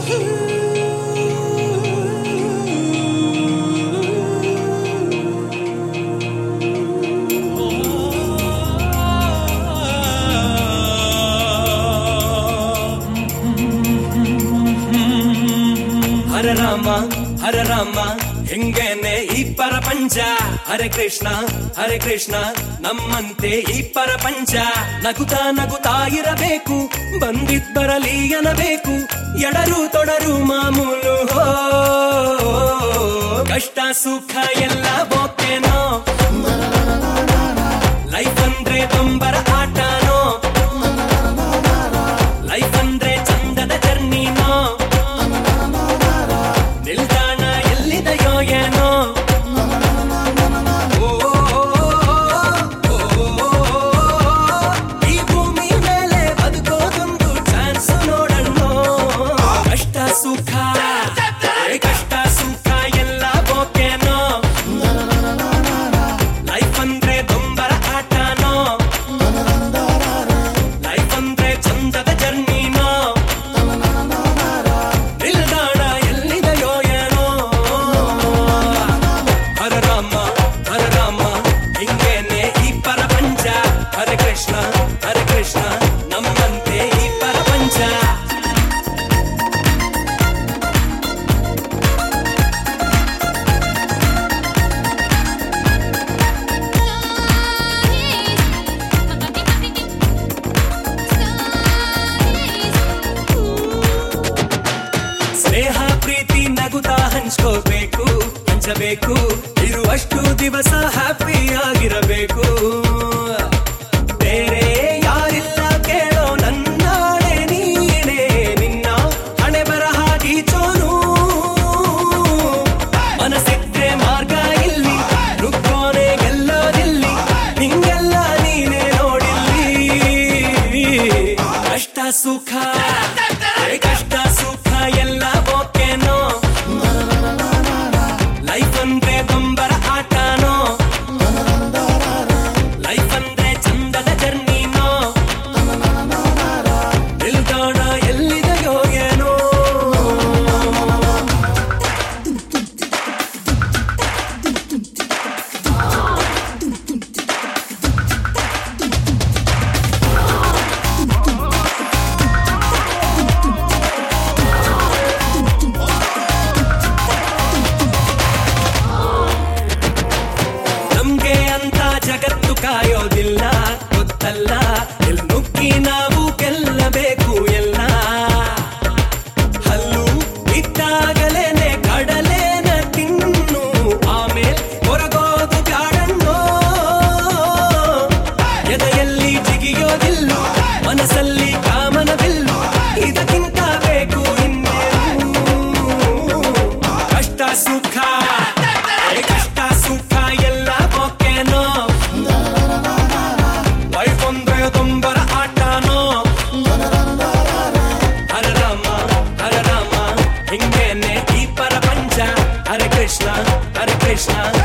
ಹರ ರಾಮ ಹಿಂಗೇನೆ ಈ ಪ್ರಪಂಚ. ಹರೇ ಕೃಷ್ಣ ನಮ್ಮಂತೆ ಈ ಪ್ರಪಂಚ. ನಗುತ್ತಾ ನಗುತ್ತಾ ಇರಬೇಕು, ಬಂದಿದ್ ಬರಲಿ ಅನ್ನಬೇಕು, ಎಡರು ತೊಡರು ಮಾಮೂಲು. ಕಷ್ಟ ಸುಖ ಎಲ್ಲ ಓಕೆನೋ, ಲೈಫ್ ಅಂದ್ರೆ ತೊಂಬರ ಆಟನೋ, ಲೈಫ್ ಅಂದ್ರೆ ಚಂದದ ಜರ್ನಿನೋ, ನಿಲ್ದಾಣ ಎಲ್ಲಿದೆಯೋ ಏನೋ. ಈ ಭೂಮಿ ಮೇಲೆ ಬದುಕೋದೊಂದು ಚಾನ್ಸ್ ನೋಡಣ್ಣೋ. ಕಷ್ಟ ಸುಖ ಎಲ್ಲ ಓಕೆನೋ, ಲೈಫ್ ಅಂದ್ರೆ ತೊಂಬರ ಆಟನೋ, ಲೈಫ್ ಅಂದ್ರೆ ಚಂದದ ಜರ್ನಿನೋ, ನಿಲ್ದಾಣ ಎಲ್ಲಿದೆಯೋ ಏನೋ. ಹರ ರಾಮ ಹಿಂಗೇನೆ ಈ ಪ್ರಪಂಚ. ಹರೇ ಕೃಷ್ಣ ನಮ್ಮಂತೆ ಈ ಪ್ರಪಂಚ. ಸ್ನೇಹ ಪ್ರೀತಿ ನಗುತ್ತಾ ಹಂಚಬೇಕು, ಇರುವಷ್ಟು ದಿವಸ ಹ್ಯಾಪಿ ಆಗಿರಬೇಕು. ಬೇರೆ ಯಾರಿಲ್ಲ ಕೇಳೋ ನನ್ನಾಳೆ ನೀನೇ, ನಿನ್ನ ಹಣೆ ಬರಹ ಗೀಚೋನು. ಮನಸ್ಸಿದ್ರೆ ಮಾರ್ಗ ಇಲ್ಲಿ, ನುಗ್ಗೋನೆ ಗೆಲ್ಲೋದಿಲ್ಲಿ, ನಿಂಗೆಲ್ಲ ನೀನೇ ನೋಡಿಲ್ಲಿ. ಕಷ್ಟ ಸುಖ ಎಲ್ಲ ಓಕೆನೋ, ಲೈಫ್ ಅಂದ್ರೆ ತೊಂಬರ ಆಟನೋ, ಲೈಫ್ ಅಂದ್ರೆ ಚಂದದ ಜರ್ನಿನೋ, ನಿಲ್ದಾಣ ಎಲ್ಲಿದೆಯೋ ಏನೋ. ನಮ್ಗೆ ಅಂತ ಜಗತ್ತು ಕಾಯೋದಿಲ್ಲ, ಗೊತ್ತಲ್ಲ, ಎಲ್ಲಿ ನುಗ್ಗಿ ನಾವು ಗೆಲ್ಲಬೇಕು ಎಲ್ಲ. ಹಲ್ಲು ಇದ್ದಾಗಲೇನೆ ಕಡಲೇನ ತಿನ್ನು, ಆಮೇಲೆ ಹೊರಗೋದು ಬ್ಯಾಡಣ್ಣೋ. ಎದೆಯಲ್ಲಿ ಜಿಗಿಯೋದಿಲ್ಲು, ಮನಸ್ಸಲ್ಲಿ ಕಾಮನವಿಲ್ಲು, ಇದಕ್ಕಿಂತ ಬೇಕು ಇನ್ನೇನು. ಕಷ್ಟ ಸುಖ ಎಲ್ಲ ಓಕೆನೋ, ಲೈಫ್ ಅಂದ್ರೆ ತೊಂಬರ ಆಟನೋ. ಹರ ರಾಮ ಹಿಂಗೇನೆ ಈ ಪ್ರಪಂಚ. ಹರೇ ಕೃಷ್ಣ